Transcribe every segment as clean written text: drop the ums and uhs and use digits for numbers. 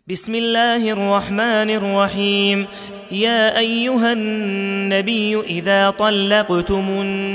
بسم الله الرحمن الرحيم. يا أيها النبي إذا طلقتم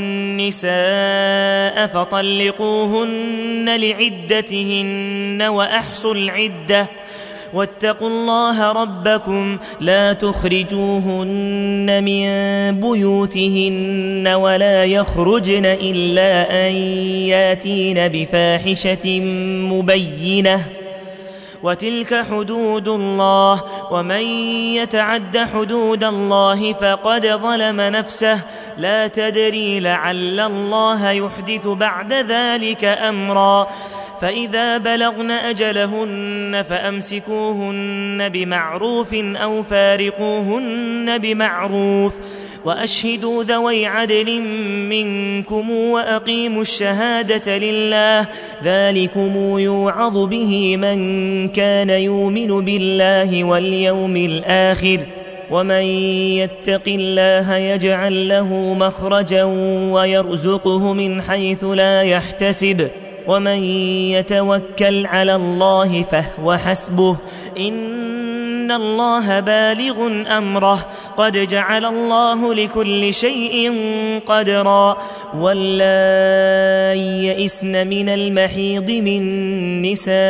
النساء فطلقوهن لعدتهن وأحصوا العدة واتقوا الله ربكم لا تخرجوهن من بيوتهن ولا يخرجن إلا أن ياتين بفاحشة مبينة وتلك حدود الله ومن يتعد حدود الله فقد ظلم نفسه لا تدري لعل الله يحدث بعد ذلك أمرا فإذا بلغن أجلهن فأمسكوهن بمعروف أو فارقوهن بمعروف وأشهدوا ذوي عدل منكم وأقيموا الشهادة لله ذلكم يوعظ به من كان يؤمن بالله واليوم الآخر ومن يتق الله يجعل له مخرجا ويرزقه من حيث لا يحتسب ومن يتوكل على الله فهو حسبه إن الله بالغ أمره قد جعل الله لكل شيء قدرا واللائي يئسن من المحيض من نسائكم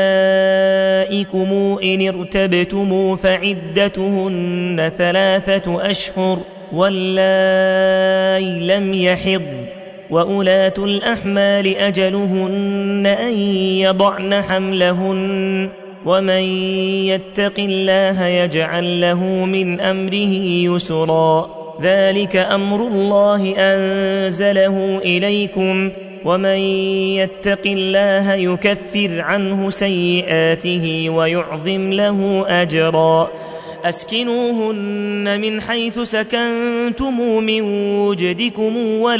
إن ارتبتم فعدتهن 3 أشهر واللائي لم يحضن وأولاة الأحمال أجلهن أن يضعن حملهن ومن يتق الله يجعل له من أمره يسرا ذلك أمر الله أنزله إليكم ومن يتق الله يكفر عنه سيئاته ويعظم له أجرا أسكنوهن من حيث سكنتم من وجدكم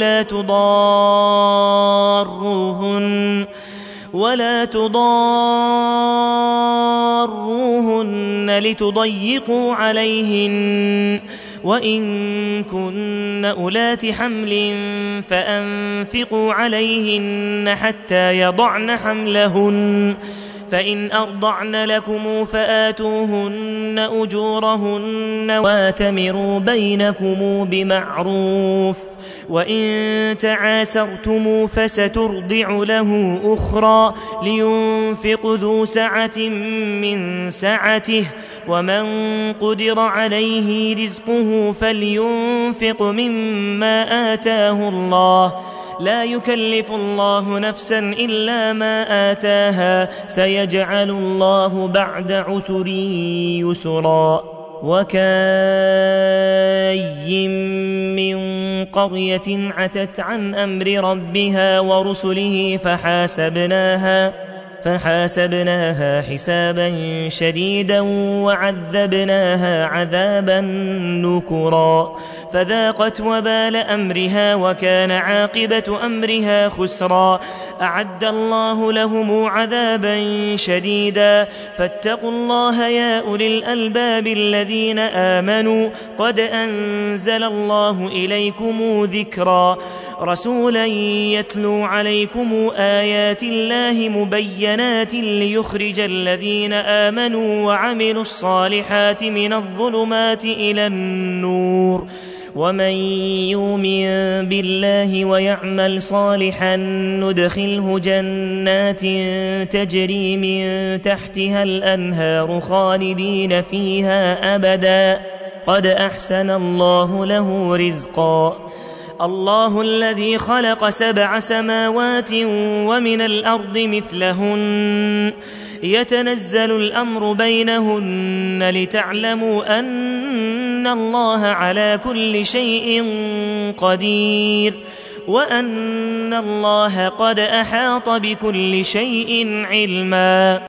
ولا تضاروهن لتضيقوا عليهن وإن كن أولات حمل فأنفقوا عليهن حتى يضعن حملهن فإن أرضعن لكم فآتوهن أجورهن واتمروا بينكم بمعروف وإن تعاسرتم فسترضع له أخرى لينفق ذو سعة من سعته ومن قدر عليه رزقه فلينفق مما آتاه الله لا يكلف الله نفسا إلا ما آتاها سيجعل الله بعد عسر يسرا وكأي من قرية عتت عن أمر ربها ورسله فحاسبناها حسابا شديدا وعذبناها عذابا نكرا فذاقت وبال أمرها وكان عاقبة أمرها خسرا أعد الله لهم عذابا شديدا فاتقوا الله يا أولي الألباب الذين آمنوا قد أنزل الله إليكم ذكرا رسولا يتلو عليكم آيات الله مبينات ليخرج الذين آمنوا وعملوا الصالحات من الظلمات إلى النور ومن يؤمن بالله ويعمل صالحا ندخله جنات تجري من تحتها الأنهار خالدين فيها أبدا قد أحسن الله له رزقا الله الذي خلق 7 سماوات ومن الأرض مثلهن يتنزل الأمر بينهن لتعلموا أن الله على كل شيء قدير وأن الله قد أحاط بكل شيء علما